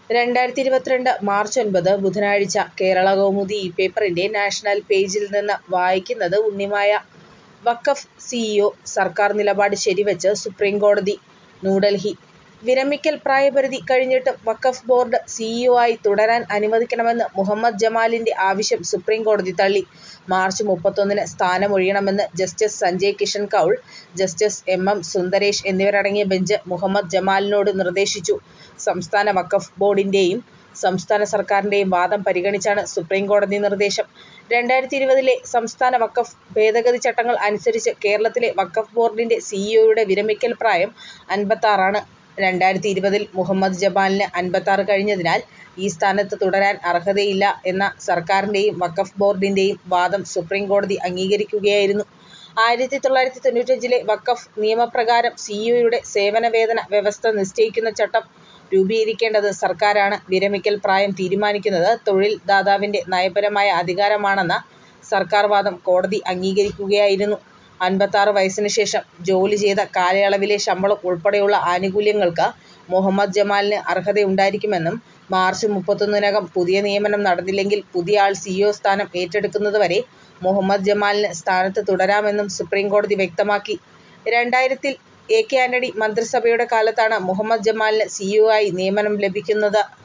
2022 March 9 ബുധനാഴ്ച കേരളകൗമുദി പേപ്പറിന്റെ national പേജിൽ നിന്ന് വായിക്കുന്നത് ഉണ്ണിമായ. വഖഫ് സിഇഒ സർക്കാർ നിലപാട് ശരിവെച്ച് സുപ്രീംകോടതി. ന്യൂഡൽഹി: വിരമിക്കൽ പ്രായപരിധി കഴിഞ്ഞിട്ടും വഖഫ് ബോർഡ് സിഇഒ ആയി തുടരാൻ അനുവദിക്കണമെന്ന് മുഹമ്മദ് ജമാലിന്റെ ആവശ്യം സുപ്രീംകോടതി തള്ളി. മാർച്ച് 31 സ്ഥാനമൊഴിയണമെന്ന് justice Sanjay Kishan Kaul, justice M Sundresh എന്നിവരടങ്ങിയ ബെഞ്ച് മുഹമ്മദ് ജമാലിനോട് നിർദ്ദേശിച്ചു. സംസ്ഥാന വഖഫ് ബോർഡിന്റെയും സംസ്ഥാന സർക്കാരിന്റെയും വാദം പരിഗണിച്ചാണ് സുപ്രീംകോടതി നിർദ്ദേശം. 2020 സംസ്ഥാന വഖഫ് ഭേദഗതി ചട്ടങ്ങൾ അനുസരിച്ച് കേരളത്തിലെ വഖഫ് ബോർഡിന്റെ സിഇഒയുടെ വിരമിക്കൽ പ്രായം 56 ആണ്. 2020 മുഹമ്മദ് ജമാലിന് 56 കഴിഞ്ഞതിനാൽ ഈ സ്ഥാനത്ത് തുടരാൻ അർഹതയില്ല എന്ന സർക്കാരിന്റെയും വഖഫ് ബോർഡിന്റെയും വാദം സുപ്രീംകോടതി അംഗീകരിക്കുകയായിരുന്നു. 1995 വഖഫ് നിയമപ്രകാരം സിഇഒയുടെ സേവന വേതന വ്യവസ്ഥ നിശ്ചയിക്കുന്ന ചട്ടം രൂപീകരിക്കേണ്ടത് സർക്കാരാണ്. വിരമിക്കൽ പ്രായം തീരുമാനിക്കുന്നത് തൊഴിൽ ദാതാവിന്റെ നയപരമായ അധികാരമാണെന്ന സർക്കാർ വാദം കോടതി അംഗീകരിക്കുകയായിരുന്നു. 56 വയസ്സിന് ശേഷം ജോലി ചെയ്ത കാലയളവിലെ ശമ്പളം ഉൾപ്പെടെയുള്ള ആനുകൂല്യങ്ങൾക്ക് മുഹമ്മദ് ജമാലിന് അർഹതയുണ്ടായിരിക്കുമെന്നും മാർച്ച് 31-നകം പുതിയ നിയമനം നടന്നില്ലെങ്കിൽ പുതിയ ആൾ സിഇഒ സ്ഥാനം ഏറ്റെടുക്കുന്നതുവരെ മുഹമ്മദ് ജമാലിന് സ്ഥാനത്ത് തുടരാമെന്നും സുപ്രീംകോടതി വ്യക്തമാക്കി. 2000 എ കെ ആന്റണി മന്ത്രിസഭയുടെ കാലത്താണ് മുഹമ്മദ് ജമാലിന് സിഇഒ ആയി നിയമനം ലഭിക്കുന്നത്.